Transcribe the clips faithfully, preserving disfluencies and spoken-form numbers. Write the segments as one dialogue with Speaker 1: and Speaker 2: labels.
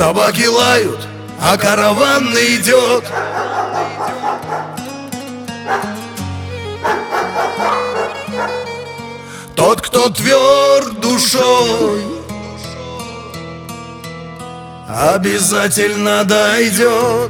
Speaker 1: Собаки лают, а караван идет. Тот, кто тверд душой, обязательно дойдет.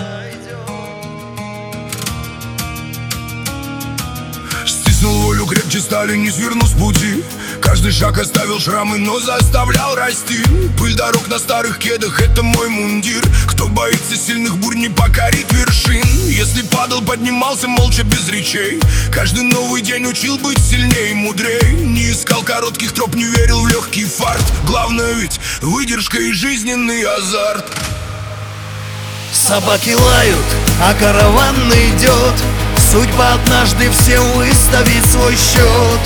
Speaker 2: Стиснул волю крепче стали, не сверну с пути. Каждый шаг оставил шрамы, но заставлял расти. Пыль дорог на старых кедах — это мой мундир. Кто боится сильных бурь, не покорит вершин. Если падал, поднимался молча без речей. Каждый новый день учил быть сильнее и мудрей. Не искал коротких троп, не верил в легкий фарт. Главное ведь выдержка и жизненный азарт.
Speaker 1: Собаки лают, а караван идет. Судьба однажды всем выставит свой счет.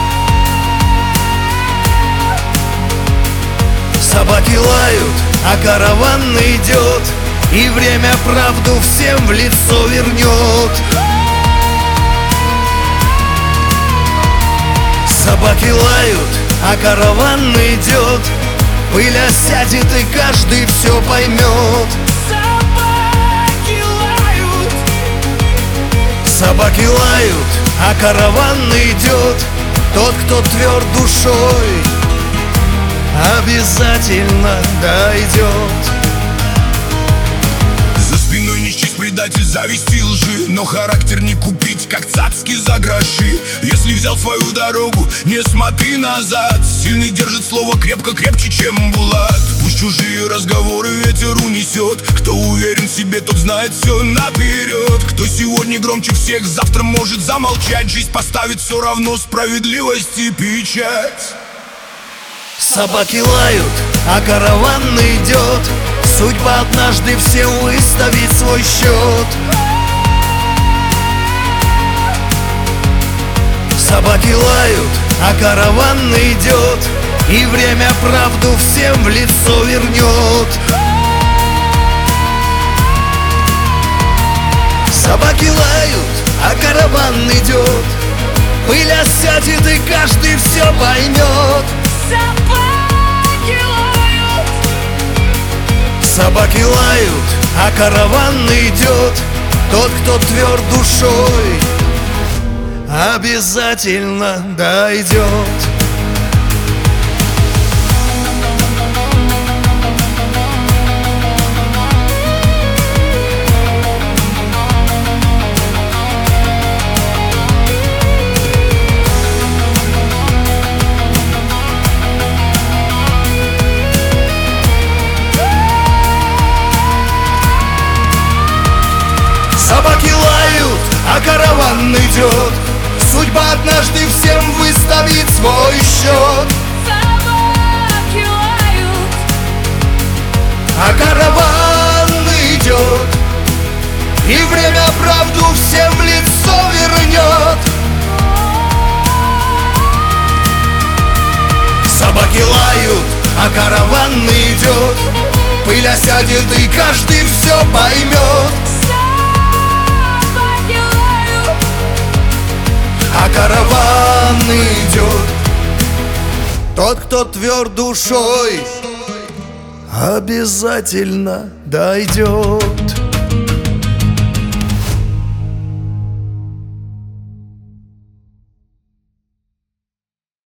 Speaker 1: Собаки лают, а караван идет, и время правду всем в лицо вернет. Собаки лают, а караван идет. Пыль осядет, и каждый все поймет.
Speaker 3: Собаки лают,
Speaker 1: Собаки лают, а караван идет. Тот, кто тверд душой, обязательно дойдет.
Speaker 2: За спиной нищих предатель, зависти и лжи. Но характер не купить, как цацки за гроши. Если взял свою дорогу, не смотри назад. Сильный держит слово крепко, крепче, чем булат. Пусть чужие разговоры ветер унесет. Кто уверен в себе, тот знает все наперед. Кто сегодня громче всех, завтра может замолчать. Жизнь поставит все равно справедливости печать.
Speaker 1: Собаки лают, а караван идет. Судьба однажды всем выставит свой счет. Собаки лают, а караван идет, и время правду всем в лицо вернет. Собаки лают, а караван идет. Пыль осядет, и каждый все поймет.
Speaker 3: собаки лают,
Speaker 1: Собаки лают, а караван идет. Тот, кто тверд душой, обязательно дойдет. Собаки лают, а караван идет. Судьба однажды всем выставит свой счет.
Speaker 3: собаки лают,
Speaker 1: А караван идет, и время правду всем в лицо вернет. Собаки лают, а караван идет. Пыль осядет, и каждый все поймет.
Speaker 3: собаки лают,
Speaker 1: А караван идет. Тот, кто тверд душой, обязательно дойдет.